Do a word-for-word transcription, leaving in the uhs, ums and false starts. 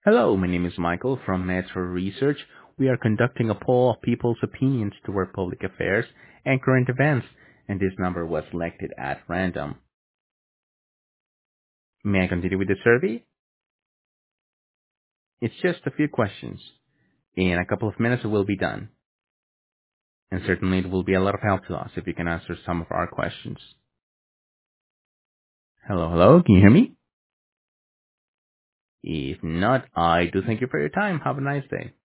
Hello, my name is Michael from Metro Research. We are conducting a poll of people's opinions toward public affairs and current events, and this number was selected at random. May I continue with the survey? It's just a few questions. In a couple of minutes, it will be done. And certainly it will be a lot of help to us if you can answer some of our questions. Hello, hello, can you hear me? If not, I do thank you for your time. Have a nice day.